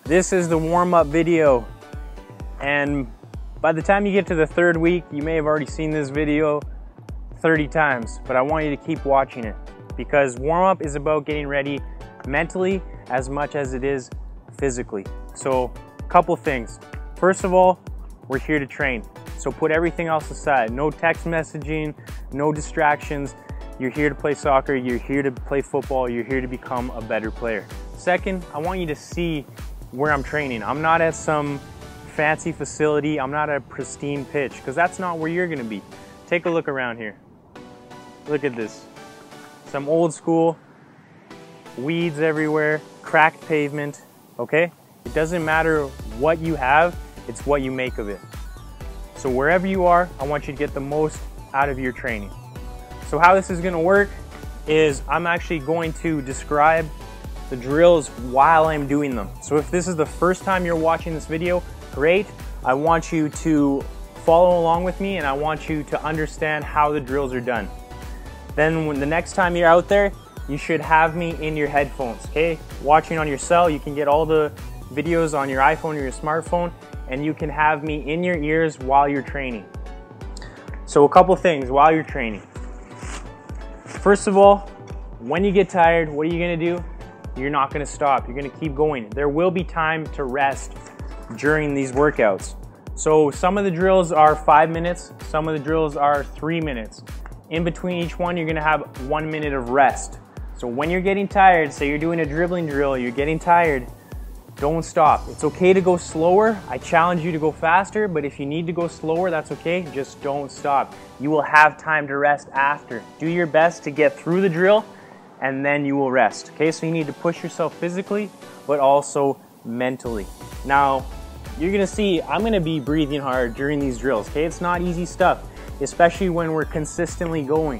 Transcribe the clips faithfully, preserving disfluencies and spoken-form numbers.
This is the warm-up video, and by the time you get to the third week, you may have already seen this video thirty times, but I want you to keep watching it because warm-up is about getting ready mentally as much as it is physically. So, a couple things. First of all, we're here to train. So put everything else aside. No text messaging, no distractions. You're here to play soccer, you're here to play football, you're here to become a better player. Second, I want you to see where I'm training. I'm not at some fancy facility, I'm not at a pristine pitch, because that's not where you're gonna be. Take a look around here. Look at this. Some old school, weeds everywhere, cracked pavement, okay? It doesn't matter what you have, it's what you make of it. So wherever you are, I want you to get the most out of your training. So how this is gonna work is I'm actually going to describe the drills while I'm doing them. So if this is the first time you're watching this video, great. I want you to follow along with me and I want you to understand how the drills are done. Then when the next time you're out there, you should have me in your headphones, okay? Watching on your cell, you can get all the videos on your iPhone or your smartphone, and you can have me in your ears while you're training. So a couple things while you're training. First of all, when you get tired, what are you gonna do? You're not gonna stop, you're gonna keep going. There will be time to rest during these workouts. So some of the drills are five minutes, some of the drills are three minutes. In between each one, you're gonna have one minute of rest. So when you're getting tired, say you're doing a dribbling drill, you're getting tired, don't stop. It's okay to go slower. I challenge you to go faster, but if you need to go slower, that's okay. Just don't stop. You will have time to rest after. Do your best to get through the drill and then you will rest. Okay, so you need to push yourself physically, but also mentally. Now, you're gonna see I'm gonna be breathing hard during these drills, okay? It's not easy stuff, especially when we're consistently going.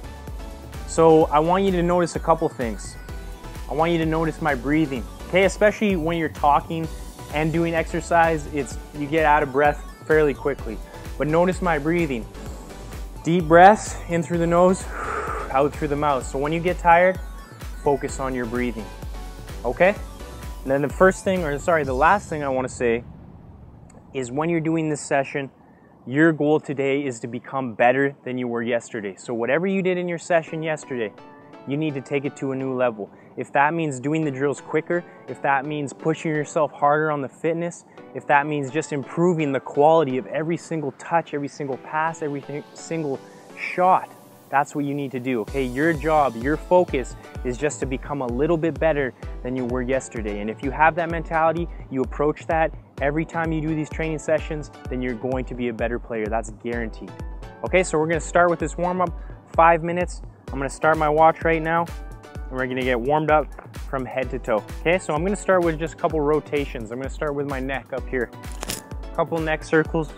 So I want you to notice a couple things. I want you to notice my breathing. Okay, especially when you're talking and doing exercise, it's you get out of breath fairly quickly. But notice my breathing. Deep breaths in through the nose, out through the mouth. So when you get tired, focus on your breathing. Okay? And then the first thing, or sorry, the last thing I want to say is when you're doing this session, your goal today is to become better than you were yesterday. So whatever you did in your session yesterday, you need to take it to a new level. If that means doing the drills quicker, if that means pushing yourself harder on the fitness, if that means just improving the quality of every single touch, every single pass, every single shot, that's what you need to do, okay? Your job, your focus is just to become a little bit better than you were yesterday. And if you have that mentality, you approach that every time you do these training sessions, then you're going to be a better player. That's guaranteed. Okay, so we're gonna start with this warm-up, five minutes. I'm gonna start my watch right now, and we're gonna get warmed up from head to toe. Okay, so I'm gonna start with just a couple rotations. I'm gonna start with my neck up here. A couple neck circles.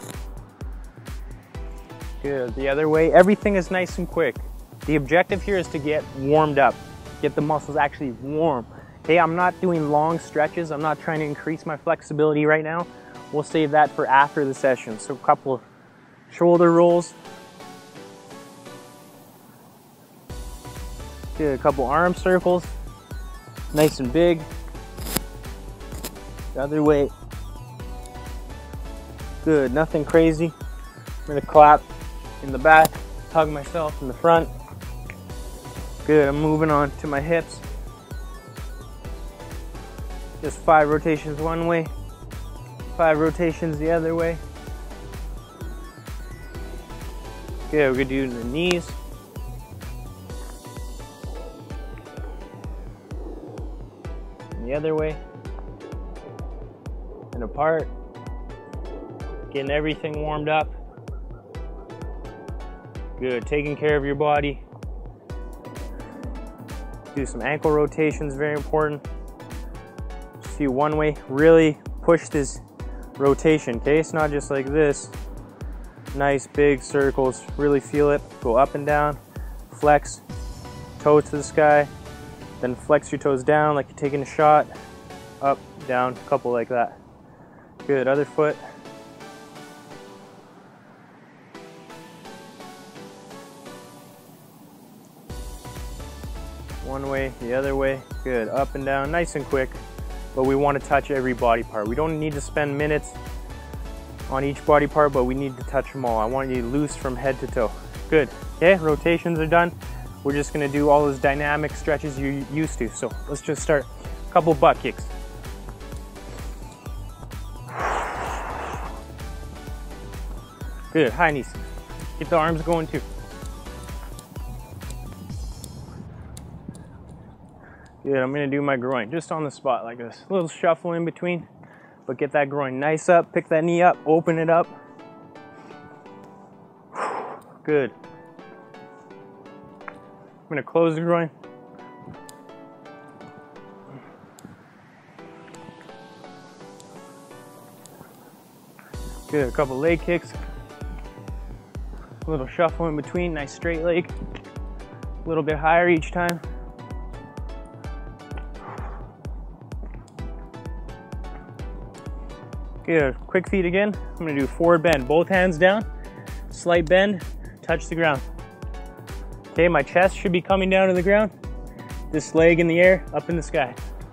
Good, the other way. Everything is nice and quick. The objective here is to get warmed up, get the muscles actually warm. Okay, I'm not doing long stretches. I'm not trying to increase my flexibility right now. We'll save that for after the session. So a couple shoulder rolls. Good, a couple arm circles. Nice and big. The other way. Good, nothing crazy. I'm gonna clap in the back, hug myself in the front. Good, I'm moving on to my hips. Just five rotations one way, five rotations the other way. Good, we're gonna do the knees. And the other way. And apart. Getting everything warmed up. Good, taking care of your body. Do some ankle rotations, very important. Just do one way, really push this rotation, okay? It's not just like this. Nice big circles, really feel it. Go up and down, flex, toe to the sky, then flex your toes down like you're taking a shot. Up, down, a couple like that. Good, other foot. One way, the other way. Good, up and down, nice and quick. but we want to touch every body part. We don't need to spend minutes on each body part, but we need to touch them all. I want you loose from head to toe. Good. Okay, rotations are done. We're just going to do all those dynamic stretches you're used to. So let's just start. A couple butt kicks. Good. High knees. Keep the arms going too. Good. I'm going to do my groin just on the spot like this. A little shuffle in between, but get that groin nice up. Pick that knee up. Open it up. Good. I'm going to close the groin. Good. A couple leg kicks. A little shuffle in between. Nice straight leg. A little bit higher each time. Good. Quick feet again. I'm going to do forward bend. Both hands down. Slight bend. Touch the ground. Okay, my chest should be coming down to the ground. This leg in the air, up in the sky.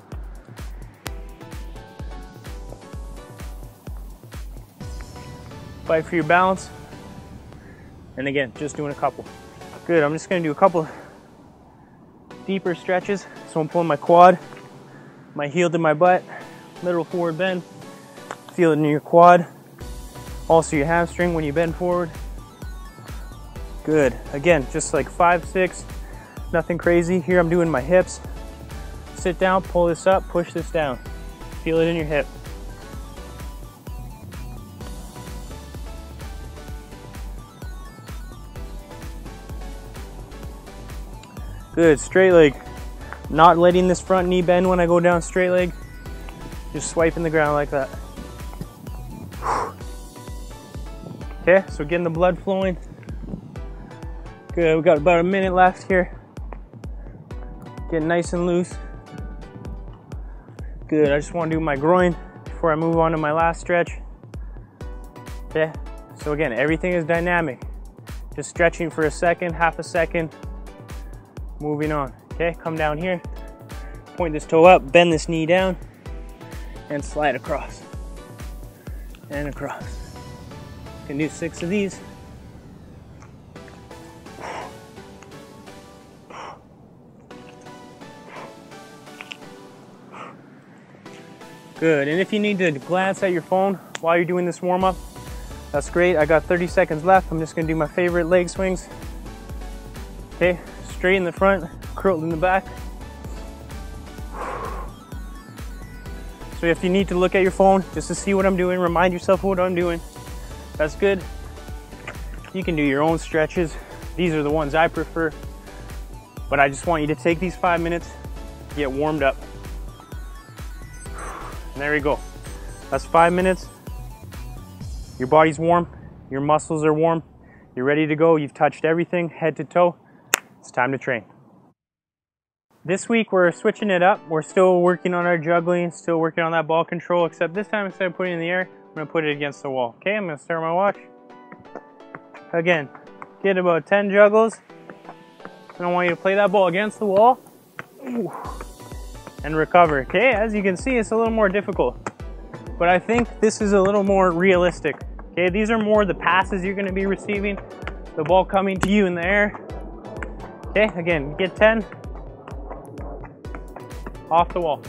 Fight for your balance. And again, just doing a couple. Good, I'm just gonna do a couple deeper stretches. So I'm pulling my quad, my heel to my butt, little forward bend. Feel it in your quad. Also your hamstring when you bend forward. Good. Again, just like five, six, nothing crazy. Here I'm doing my hips. Sit down, pull this up, push this down. Feel it in your hip. Good. Straight leg. Not letting this front knee bend when I go down straight leg. Just swiping the ground like that. Okay, so getting the blood flowing. Good, we got about a minute left here. Get nice and loose. Good, I just want to do my groin before I move on to my last stretch. Okay, so again, everything is dynamic. Just stretching for a second, half a second, moving on. Okay, come down here, point this toe up, bend this knee down, and slide across. And across. You can do six of these. Good, and if you need to glance at your phone while you're doing this warm-up, that's great. I got thirty seconds left. I'm just gonna do my favorite leg swings. Okay, straight in the front, curled in the back. So if you need to look at your phone just to see what I'm doing, remind yourself of what I'm doing. That's good. You can do your own stretches. These are the ones I prefer. But I just want you to take these five minutes, get warmed up. And there you go. That's five minutes. Your body's warm, your muscles are warm, you're ready to go, you've touched everything, head to toe. It's time to train. This week we're switching it up. We're still working on our juggling, still working on that ball control, except this time instead of putting it in the air, I'm gonna put it against the wall. Okay, I'm gonna start my watch. Again, get about ten juggles. And I want you to play that ball against the wall. Ooh. And recover. Okay, as you can see, it's a little more difficult, but I think this is a little more realistic. Okay, these are more the passes you're gonna be receiving, the ball coming to you in the air. Okay, again, get ten. Off the wall.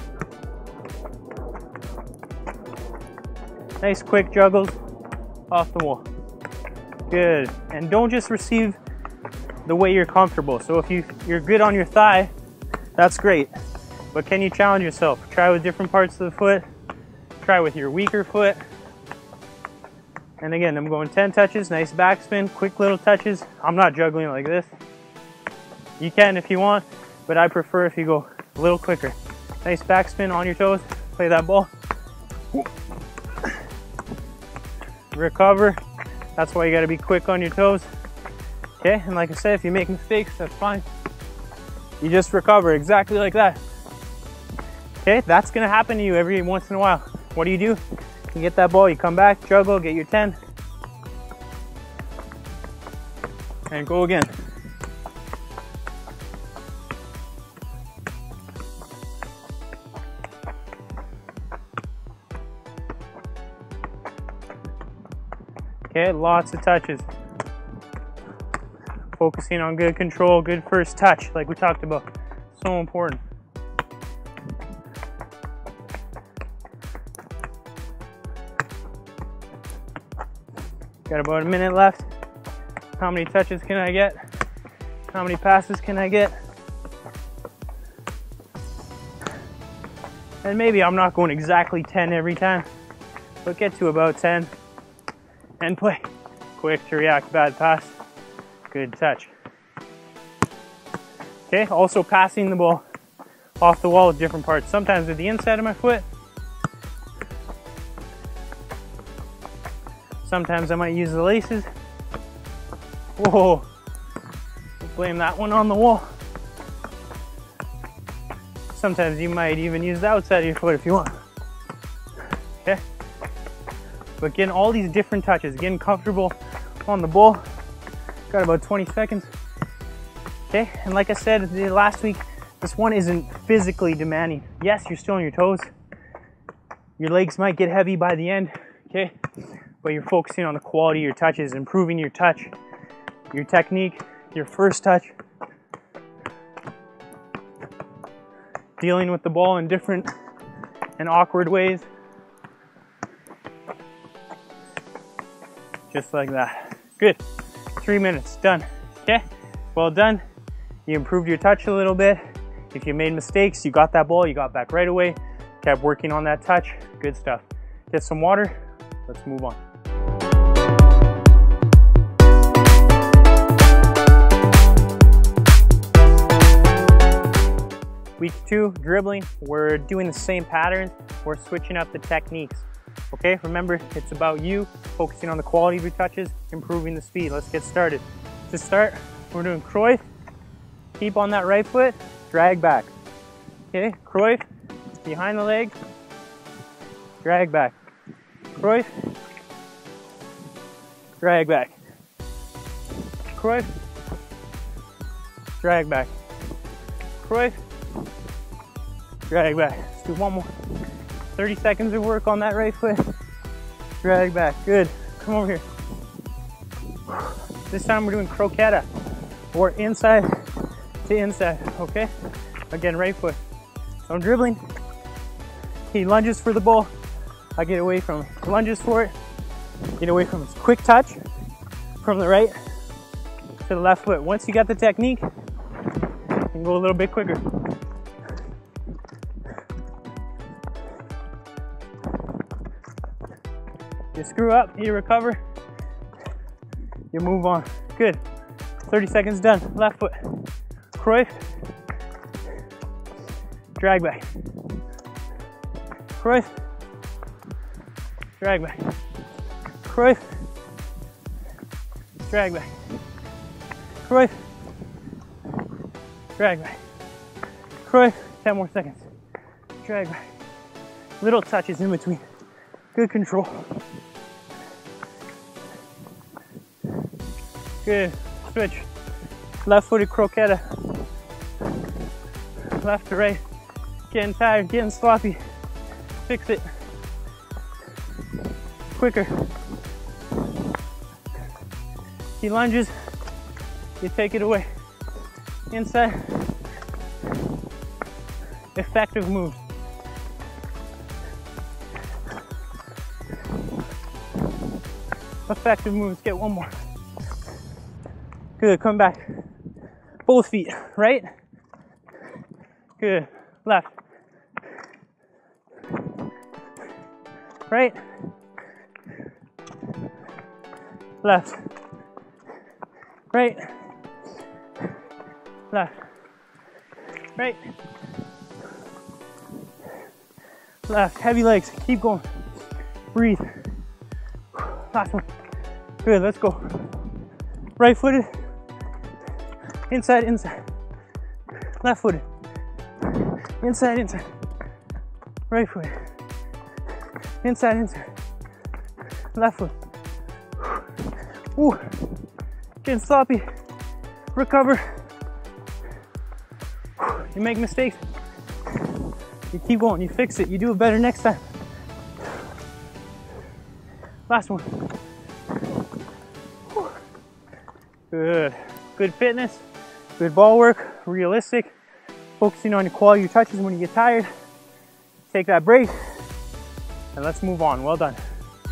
Nice quick juggles off the wall. Good, and don't just receive the way you're comfortable. So if you, you're good on your thigh, that's great. But can you challenge yourself? Try with different parts of the foot. Try with your weaker foot. And again, I'm going ten touches, nice backspin, quick little touches. I'm not juggling like this. You can if you want, but I prefer if you go a little quicker. Nice backspin on your toes, play that ball. Recover, that's why you gotta be quick on your toes. Okay, and like I said, if you make mistakes, that's fine. You just recover exactly like that. Okay, that's gonna happen to you every once in a while. What do you do? You get that ball, you come back, juggle, get your ten. And go again. Okay, lots of touches. Focusing on good control, good first touch, like we talked about. So important. Got about a minute left. How many touches can I get? How many passes can I get? And maybe I'm not going exactly ten every time, but get to about ten and play. Quick to react, bad pass, good touch. Okay, also passing the ball off the wall with different parts. Sometimes with the inside of my foot. Sometimes I might use the laces. Whoa, blame that one on the wall. Sometimes you might even use the outside of your foot if you want. Okay? But getting all these different touches, getting comfortable on the ball. Got about twenty seconds. Okay, and like I said last week, this one isn't physically demanding. Yes, you're still on your toes. Your legs might get heavy by the end, okay? But you're focusing on the quality of your touches, improving your touch, your technique, your first touch, dealing with the ball in different and awkward ways. Just like that. Good. Three minutes, done. Okay, well done. You improved your touch a little bit. If you made mistakes, you got that ball, you got back right away, kept working on that touch. Good stuff. Get some water, let's move on. Week two, dribbling. We're doing the same patterns. We're switching up the techniques. Okay, remember, it's about you focusing on the quality of your touches, improving the speed. Let's get started. To start, we're doing Cruyff. Keep on that right foot, drag back. Okay, Cruyff, behind the leg, drag back. Cruyff, drag back. Cruyff, drag back. Cruyff, drag back. Let's do one more. thirty seconds of work on that right foot. Drag back, good. Come over here. This time we're doing croqueta, or inside to inside, okay? Again, right foot. So I'm dribbling. He lunges for the ball. I get away from him. Lunges for it. Get away from him. Quick touch from the right to the left foot. Once you got the technique, you can go a little bit quicker. You screw up, you recover, you move on. Good. thirty seconds done. Left foot. Cruyff. Drag back. Cruyff. Drag back. Cruyff. Drag back. Cruyff. Drag back. Cruyff. ten more seconds. Drag back. Little touches in between. Good control. Good. Switch. Left-footed croqueta. Left to right. Getting tired, getting sloppy. Fix it. Quicker. He lunges. You take it away. Inside. Effective moves. Effective moves. Get one more. Good. Come back. Both feet. Right. Good. Left. Right. Left. Right. Left. Right. Left. Heavy legs. Keep going. Breathe. Last one. Good. Let's go. Right footed. Inside, inside. Left footed. Inside, inside. Right foot. Inside, inside. Left foot. Ooh. Getting sloppy. Recover. You make mistakes. You keep going. You fix it. You do it better next time. Last one. Good. Good fitness, good ball work, realistic, focusing on your quality of your touches when you get tired. Take that break, and let's move on. Well done.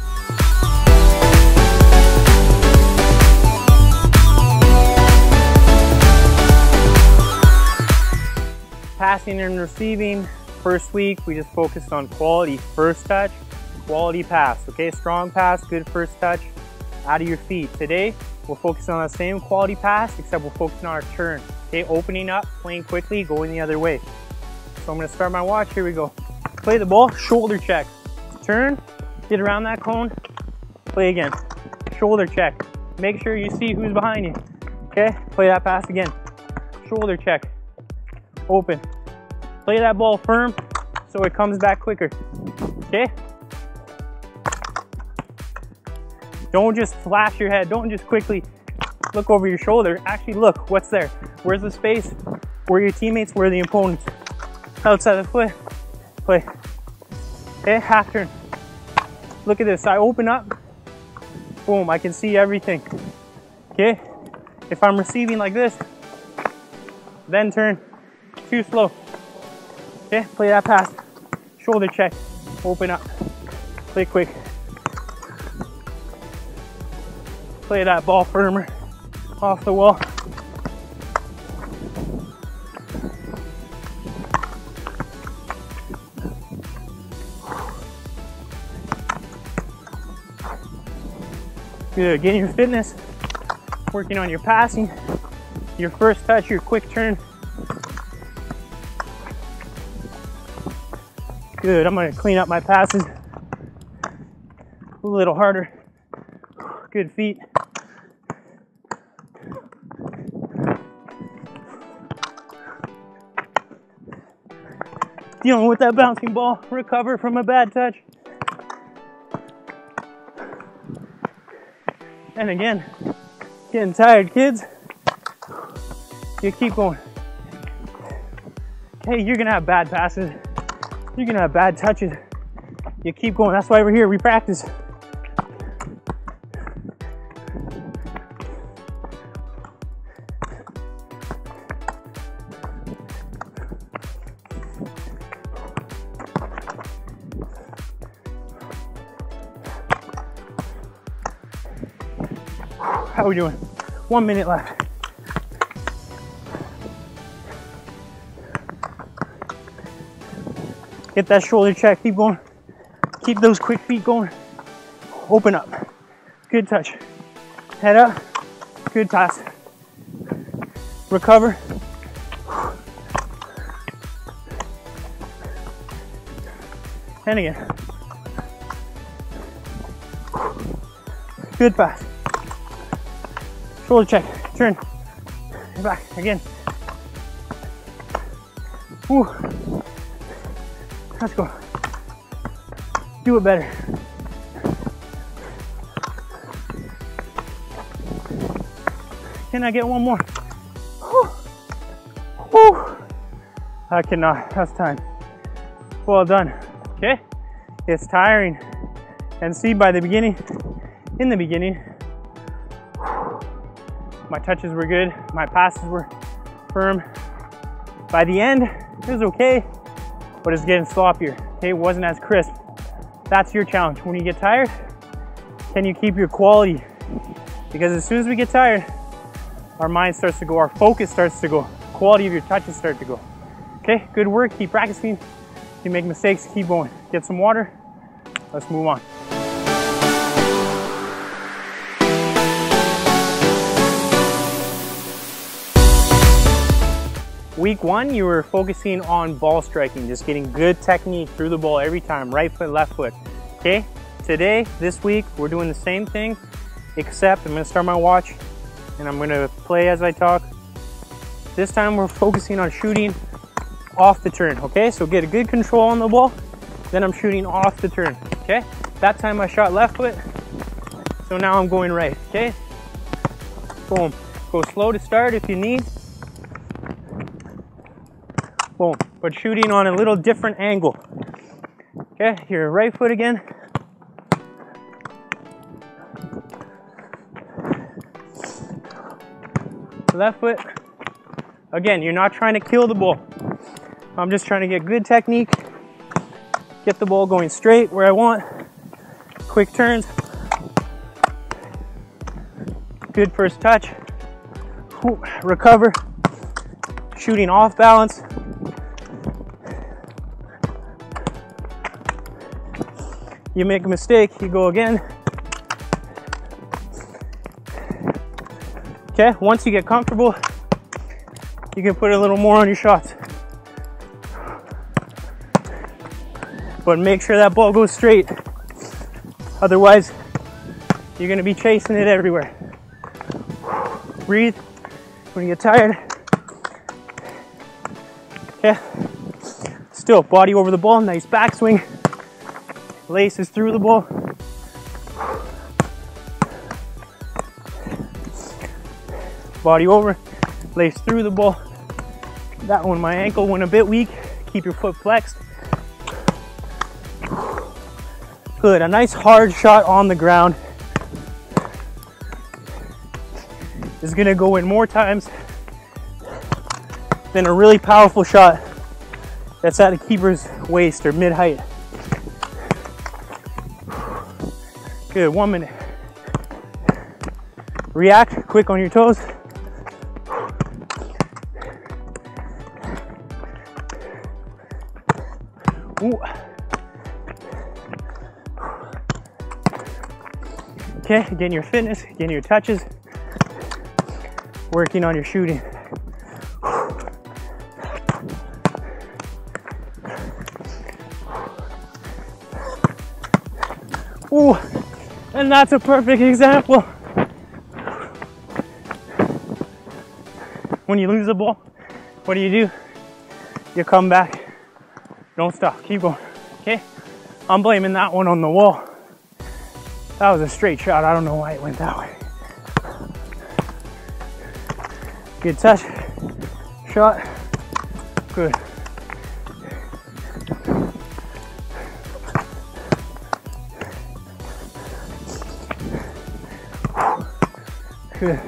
Passing and receiving. First week, we just focused on quality first touch, quality pass, okay? Strong pass, good first touch, out of your feet. Today, we're focusing on the same quality pass, except we're focusing on our turn, okay? Opening up, playing quickly, going the other way. So I'm gonna start my watch, here we go. Play the ball, shoulder check. Turn, get around that cone, play again. Shoulder check. Make sure you see who's behind you, okay? Play that pass again. Shoulder check. Open. Play that ball firm so it comes back quicker, okay? Don't just flash your head. Don't just quickly look over your shoulder. Actually look, what's there? Where's the space? Where are your teammates? Where are the opponents? Outside the foot. Play. Okay, half turn. Look at this. I open up. Boom, I can see everything. Okay? If I'm receiving like this, then turn. Too slow. Okay, play that pass. Shoulder check. Open up. Play quick. Play that ball firmer. Off the wall. Good. Getting your fitness. Working on your passing. Your first touch, your quick turn. Good, I'm gonna clean up my passes a little harder. Good feet. Dealing with that bouncing ball, recover from a bad touch. And again, getting tired, kids. You keep going. Okay, you're gonna have bad passes. You're gonna have bad touches. You keep going. That's why we're here. We practice. How are we doing? One minute left. Get that shoulder check, keep going. Keep those quick feet going. Open up. Good touch. Head up. Good pass. Recover. And again. Good pass. Shoulder check. Turn. Back. Again. Woo. Let's go. Do it better. Can I get one more? Whew. Whew. I cannot. That's time. Well done. Okay? It's tiring. And see, by the beginning, in the beginning, my touches were good. My passes were firm. By the end, it was okay, but it's getting sloppier. Okay, it wasn't as crisp. That's your challenge. When you get tired, can you keep your quality? Because as soon as we get tired, our mind starts to go, our focus starts to go, quality of your touches start to go. Okay, good work, keep practicing. If you make mistakes, keep going. Get some water, let's move on. Week one, you were focusing on ball striking, just getting good technique through the ball every time, right foot, left foot. Okay, today, this week, we're doing the same thing, except I'm gonna start my watch and I'm gonna play as I talk. This time we're focusing on shooting off the turn, okay? So get a good control on the ball, then I'm shooting off the turn, okay? That time I shot left foot, so now I'm going right, okay? Boom. Go slow to start if you need. Boom. But shooting on a little different angle. Okay, your right foot again. left foot. Again, you're not trying to kill the ball. I'm just trying to get good technique, get the ball going straight where I want, quick turns, good first touch, recover, shooting off balance. You make a mistake, you go again. Okay, once you get comfortable, you can put a little more on your shots. But make sure that ball goes straight. Otherwise, you're gonna be chasing it everywhere. Breathe when you get tired. Okay, still body over the ball, nice backswing. Laces through the ball. Body over, lace through the ball. That one, my ankle went a bit weak. Keep your foot flexed. Good, a nice hard shot on the ground is gonna go in more times than a really powerful shot that's at a keeper's waist or mid-height. Good, one minute. React, quick on your toes. Ooh. Okay, getting your fitness, getting your touches, working on your shooting. Ooh, and that's a perfect example. When you lose the ball, what do you do? You come back. Don't stop, keep going, okay? I'm blaming that one on the wall. That was a straight shot, I don't know why it went that way. Good touch, shot, good. Good.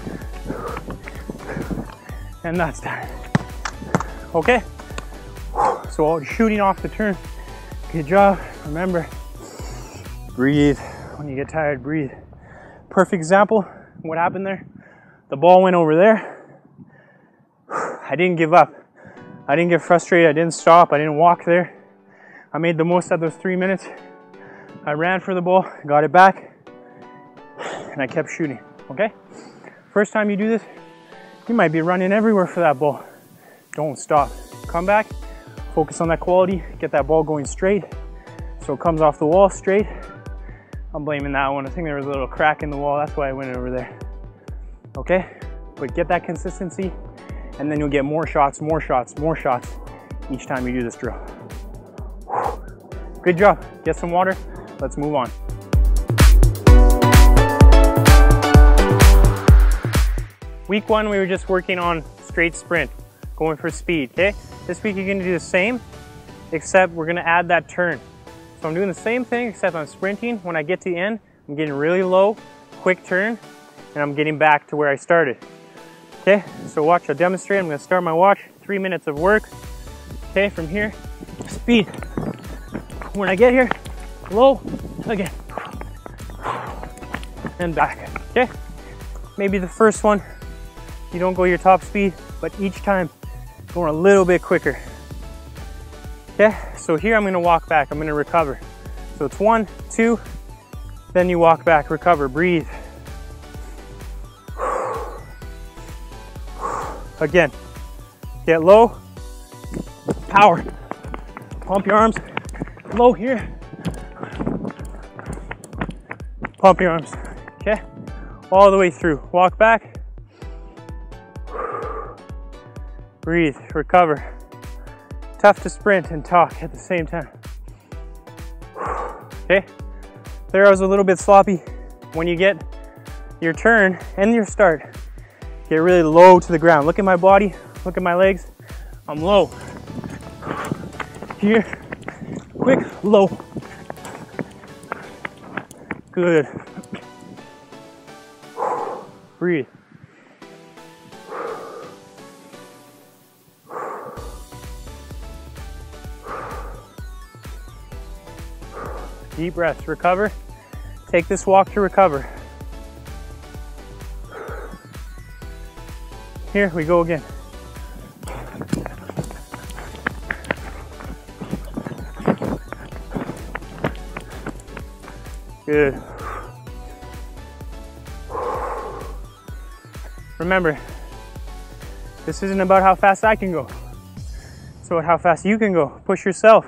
And that's done. Okay? So all shooting off the turn. Good job. Remember, breathe. When you get tired, breathe. Perfect example. What happened there? The ball went over there. I didn't give up. I didn't get frustrated. I didn't stop. I didn't walk there. I made the most out of those three minutes. I ran for the ball, got it back, and I kept shooting. Okay? First time you do this, you might be running everywhere for that ball. Don't stop. Come back. Focus on that quality, get that ball going straight so it comes off the wall straight. I'm blaming that one. I think there was a little crack in the wall, that's why I went over there. Okay, but get that consistency and then you'll get more shots, more shots, more shots each time you do this drill. Good job, get some water, let's move on. Week one, we were just working on straight sprint, going for speed, okay? This week you're gonna do the same, except we're gonna add that turn. So I'm doing the same thing, except I'm sprinting. When I get to the end, I'm getting really low, quick turn, and I'm getting back to where I started. Okay, so watch, I'll demonstrate. I'm gonna start my watch, three minutes of work. Okay, from here, speed. When I get here, low, again, and back, okay? Maybe the first one, you don't go your top speed, but each time, going a little bit quicker. Okay, so here I'm gonna walk back, I'm gonna recover. So it's one, two, then you walk back, recover, breathe. Again, get low, power. Pump your arms, low here. Pump your arms, okay? All the way through, walk back. Breathe, recover. Tough to sprint and talk at the same time. Okay, there I was a little bit sloppy. When you get your turn and your start, get really low to the ground. Look at my body, look at my legs. I'm low. Here, quick, low. Good. Breathe. Deep breaths, recover. Take this walk to recover. Here we go again. Good. Remember, this isn't about how fast I can go. It's about how fast you can go. Push yourself.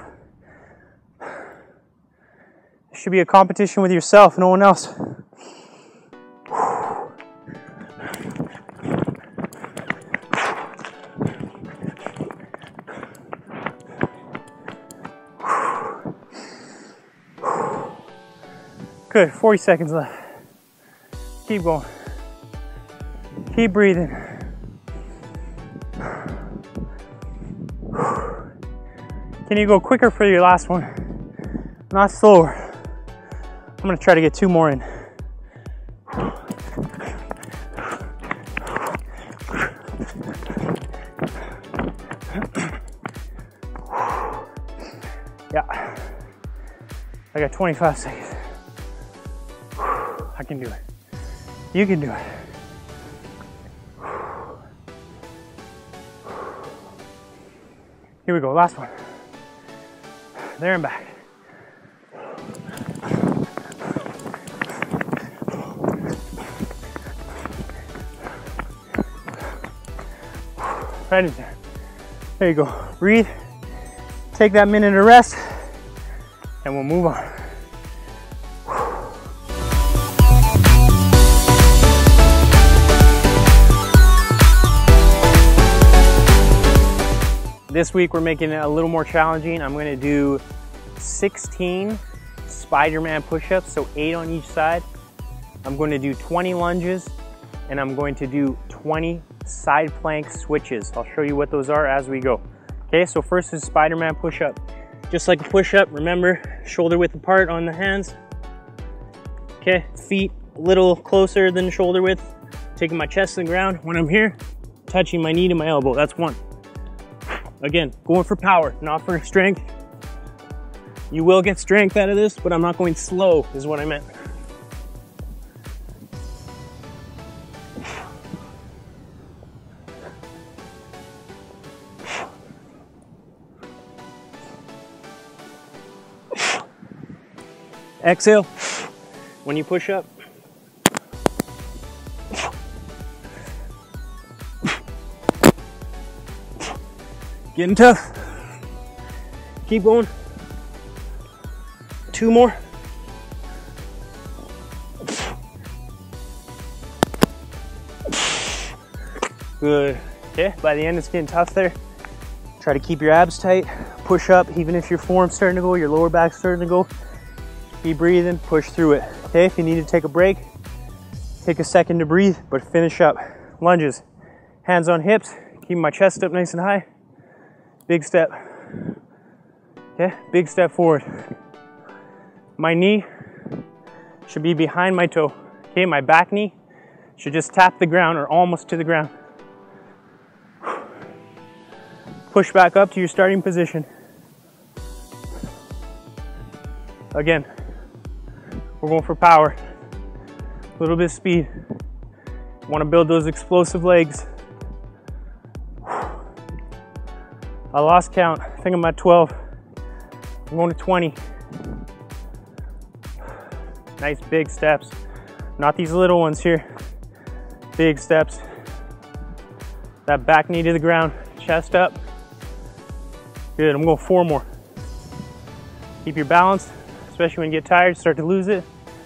It should be a competition with yourself, no one else. Good, forty seconds left. Keep going. Keep breathing. Can you go quicker for your last one? Not slower. I'm gonna try to get two more in. Yeah, I got twenty-five seconds. I can do it. You can do it. Here we go, last one. There and back. Right in there. There you go. Breathe. Take that minute of rest, and we'll move on. This week we're making it a little more challenging. I'm gonna do sixteen Spider-Man push-ups, so eight on each side. I'm going to do twenty lunges, and I'm going to do twenty side plank switches. I'll show you what those are as we go. Okay, so first is Spider-Man push-up. Just like a push-up, remember, shoulder width apart on the hands. Okay, feet a little closer than shoulder width. Taking my chest to the ground. When I'm here, touching my knee to my elbow. That's one. Again, going for power, not for strength. You will get strength out of this, but I'm not going slow, is what I meant. Exhale when you push up. Getting tough. Keep going. Two more. Good. Okay, by the end it's getting tough there. Try to keep your abs tight. Push up, even if your forearm's starting to go, your lower back's starting to go. Keep breathing, push through it. Okay, if you need to take a break, take a second to breathe, but finish up. Lunges, hands on hips, keep my chest up nice and high. Big step. Okay, big step forward. My knee should be behind my toe. Okay, my back knee should just tap the ground or almost to the ground. Push back up to your starting position. Again, we're going for power. A little bit of speed. Want to build those explosive legs. I lost count. I think I'm at twelve. I'm going to twenty. Nice big steps. Not these little ones here. Big steps. That back knee to the ground. Chest up. Good. I'm going four more. Keep your balance, especially when you get tired, start to lose it.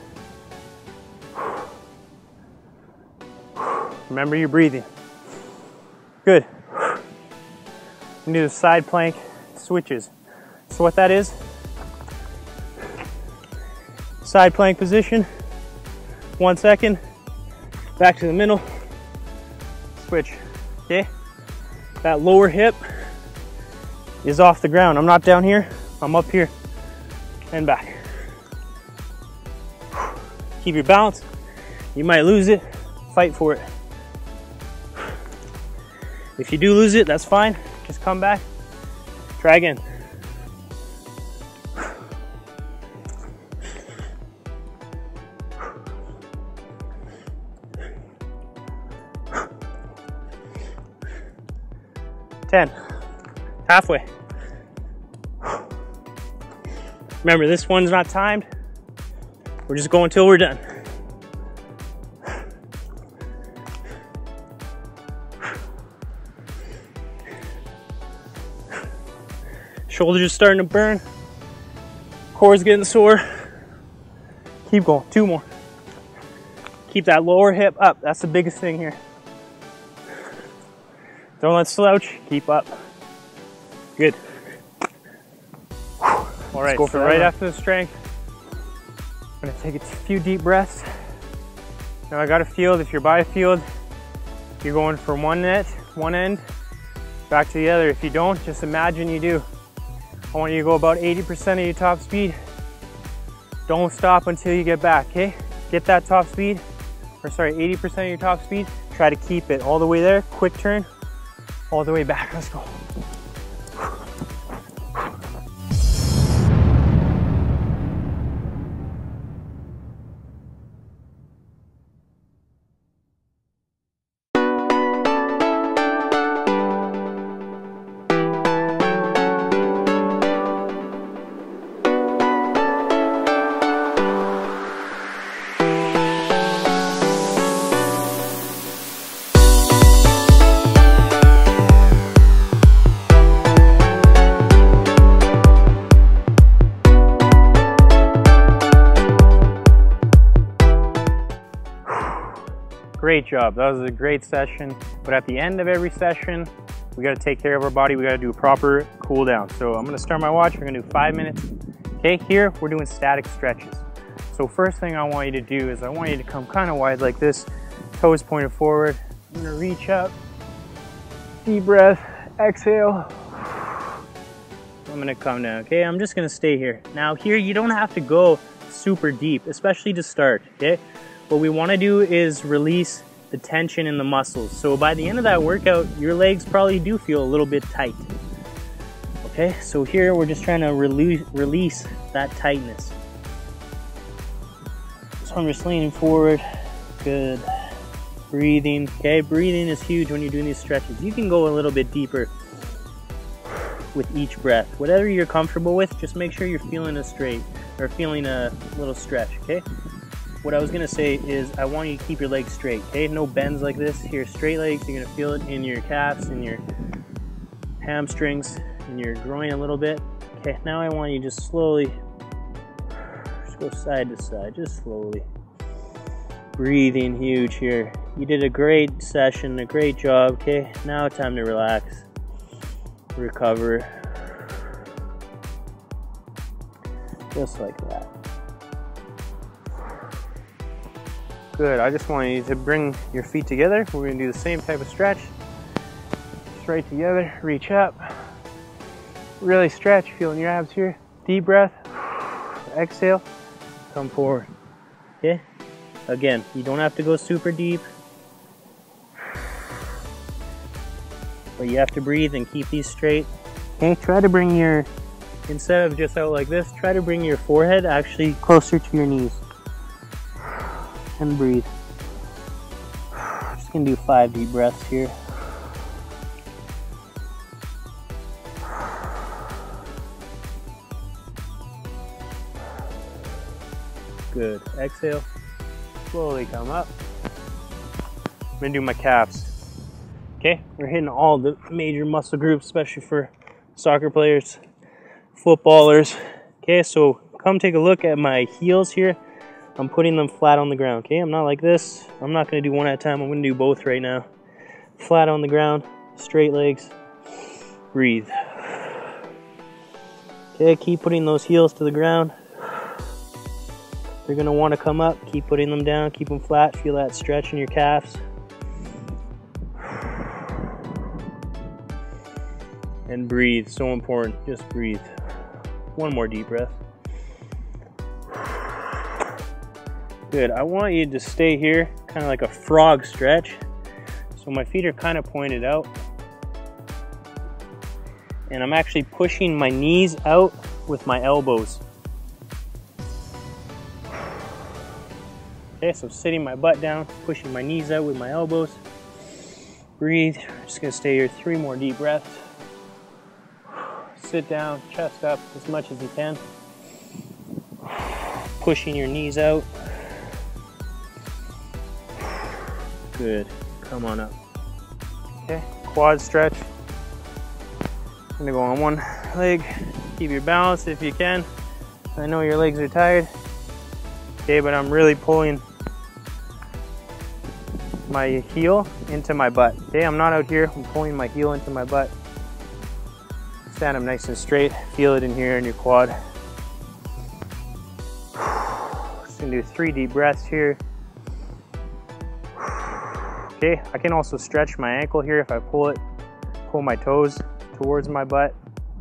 Remember your breathing. Good. We do the side plank switches. So what that is, side plank position, one second, back to the middle, switch, okay? That lower hip is off the ground. I'm not down here, I'm up here and back. Keep your balance. You might lose it, fight for it. If you do lose it, that's fine. Just come back, try again. ten. Halfway. Remember, this one's not timed. We're just going till we're done. Shoulders are starting to burn. Core's getting sore. Keep going, two more. Keep that lower hip up, that's the biggest thing here. Don't let slouch, keep up. Good. All right, go so for right that. after the strength, I'm gonna take a few deep breaths. Now I got a field, if you're by a field, you're going from one net, one end, back to the other. If you don't, just imagine you do. I want you to go about eighty percent of your top speed. Don't stop until you get back, okay? Get that top speed, or sorry, eighty percent of your top speed. Try to keep it all the way there, quick turn, all the way back, let's go. Great job, that was a great session. But at the end of every session, we gotta take care of our body. We gotta do a proper cool down. So I'm gonna start my watch, we're gonna do five minutes. Okay, here we're doing static stretches. So first thing I want you to do is I want you to come kind of wide like this, toes pointed forward. I'm gonna reach up, deep breath, exhale. I'm gonna come down, okay? I'm just gonna stay here. Now here, you don't have to go super deep, especially to start, okay? What we want to do is release the tension in the muscles. So by the end of that workout, your legs probably do feel a little bit tight. Okay, so here we're just trying to release, release that tightness. So I'm just leaning forward, good. Breathing, okay? Breathing is huge when you're doing these stretches. You can go a little bit deeper with each breath. Whatever you're comfortable with, just make sure you're feeling a straight or feeling a little stretch, okay? What I was gonna say is I want you to keep your legs straight, okay? No bends like this. Here, straight legs, you're gonna feel it in your calves, in your hamstrings, in your groin a little bit. Okay, now I want you to just slowly, just go side to side, just slowly. Breathing huge here. You did a great session, a great job, okay? Now time to relax, recover. Just like that. Good, I just want you to bring your feet together. We're gonna do the same type of stretch. Straight together, reach up. Really stretch, feeling your abs here. Deep breath, exhale, come forward, okay? Again, you don't have to go super deep, but you have to breathe and keep these straight. Okay, try to bring your, instead of just out like this, try to bring your forehead actually closer to your knees. And breathe. Just gonna do five deep breaths here. Good. Exhale. Slowly come up. I'm gonna do my calves. Okay, we're hitting all the major muscle groups, especially for soccer players, footballers. Okay, so come take a look at my heels here. I'm putting them flat on the ground, okay? I'm not like this. I'm not gonna do one at a time. I'm gonna do both right now. Flat on the ground, straight legs, breathe. Okay, keep putting those heels to the ground. They're gonna wanna come up, keep putting them down, keep them flat, feel that stretch in your calves. And breathe, so important, just breathe. One more deep breath. Good, I want you to stay here, kind of like a frog stretch. So my feet are kind of pointed out. And I'm actually pushing my knees out with my elbows. Okay, so sitting my butt down, pushing my knees out with my elbows. Breathe, I'm just gonna stay here, three more deep breaths. sit down, chest up as much as you can. Pushing your knees out. Good, come on up. Okay, quad stretch. I'm gonna go on one leg. Keep your balance if you can. I know your legs are tired. Okay, but I'm really pulling my heel into my butt. Okay, I'm not out here, I'm pulling my heel into my butt. Stand up nice and straight. Feel it in here in your quad. Just gonna do three deep breaths here. Okay, I can also stretch my ankle here if I pull it, pull my toes towards my butt.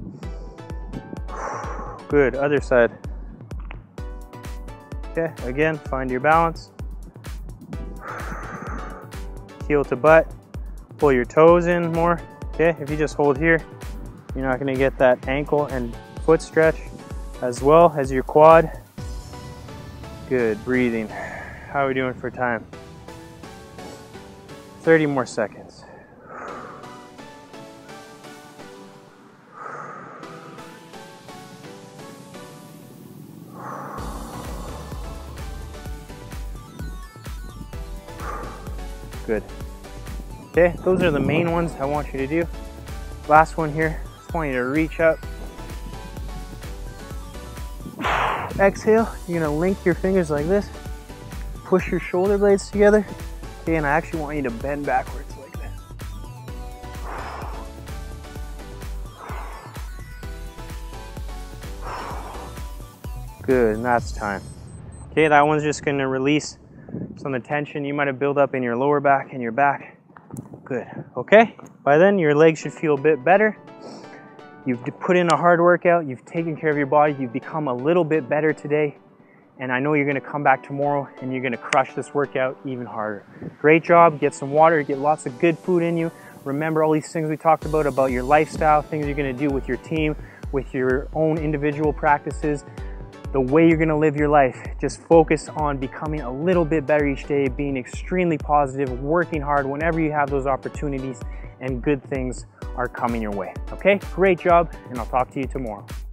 Good, other side. Okay, again, find your balance. Heel to butt, pull your toes in more. Okay, if you just hold here, you're not gonna get that ankle and foot stretch as well as your quad. Good, breathing. How are we doing for time? thirty more seconds. Good. Okay, those are the main ones I want you to do. Last one here, just want you to reach up. Exhale, you're gonna link your fingers like this. Push your shoulder blades together. Okay, and I actually want you to bend backwards like this. Good, and that's time. Okay, that one's just gonna release some of the tension you might have built up in your lower back and your back. Good, okay? By then, your legs should feel a bit better. You've put in a hard workout, you've taken care of your body, you've become a little bit better today, and I know you're gonna come back tomorrow and you're gonna crush this workout even harder. Great job, get some water, get lots of good food in you. Remember all these things we talked about, about your lifestyle, things you're gonna do with your team, with your own individual practices, the way you're gonna live your life. Just focus on becoming a little bit better each day, being extremely positive, working hard whenever you have those opportunities, and good things are coming your way. Okay, great job, and I'll talk to you tomorrow.